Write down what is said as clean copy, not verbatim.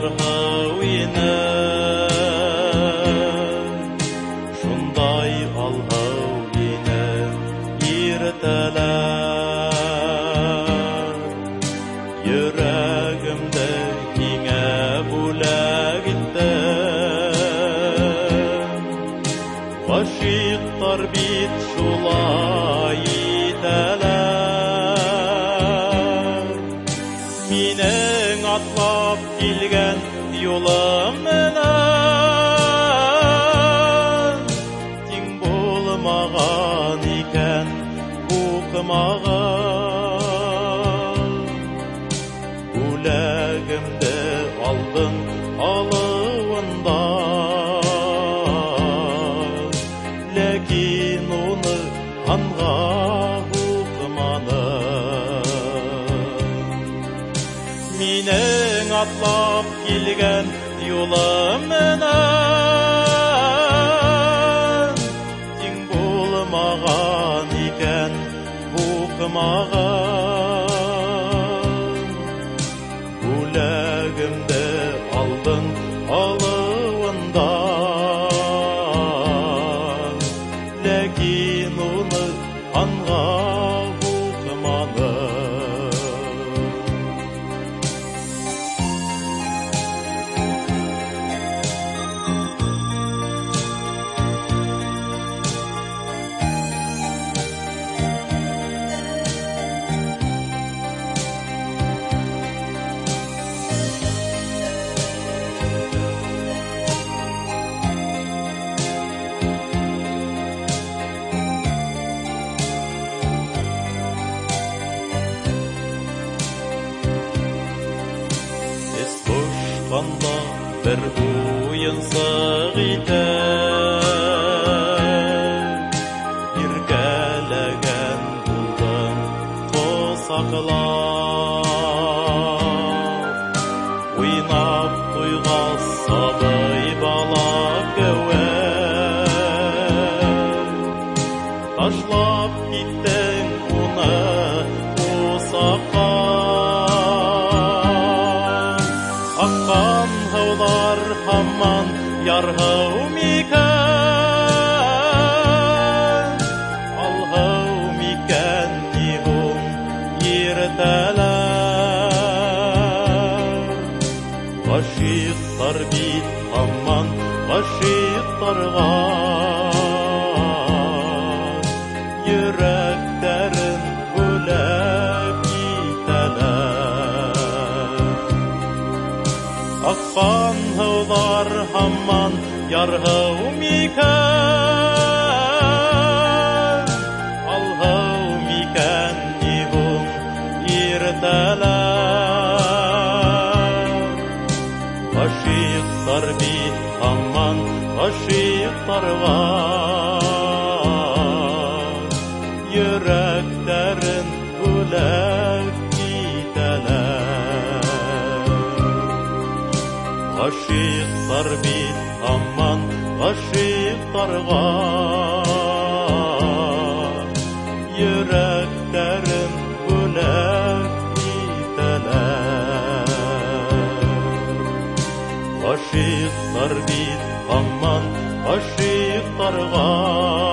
ярхау ені, шундай алғау ені ертәләр. Йөрәгемдә һиңә бүләк иттем, гашиктар бит шулай итәләр. Минең атлап килгән юлым менән тиң булмаган икән укымаган. Бүләгемде алдың алуында, ләкин уны анга Минең атлап килгән юлым менән тиң булмаган икән укымаган. Бүләгемде алдың алуында, ләкин уны анга bir уйынсық итеп, иркәләгән булдым косаклап. Уйнап туйгас сабый бала кеүек, ташлап киттең уны усакка. Аккан һаулар һаман ярһау микән, алһау микән тиһум ертәләр. Гашиктар бит һаман гашиктарга йөрәкләрен бүләк итәләр. Аккан һаулар һаман ярһау микән, алһау микән тиһум ертәләр. Гашиктар бит һаман гашиктарга йөрәкләрен бүләк итәләр. Гашиктар бит һаман гашиктарга йөрәкләрен бүләк итәләр. Гашиктар бит һаман гашиктарга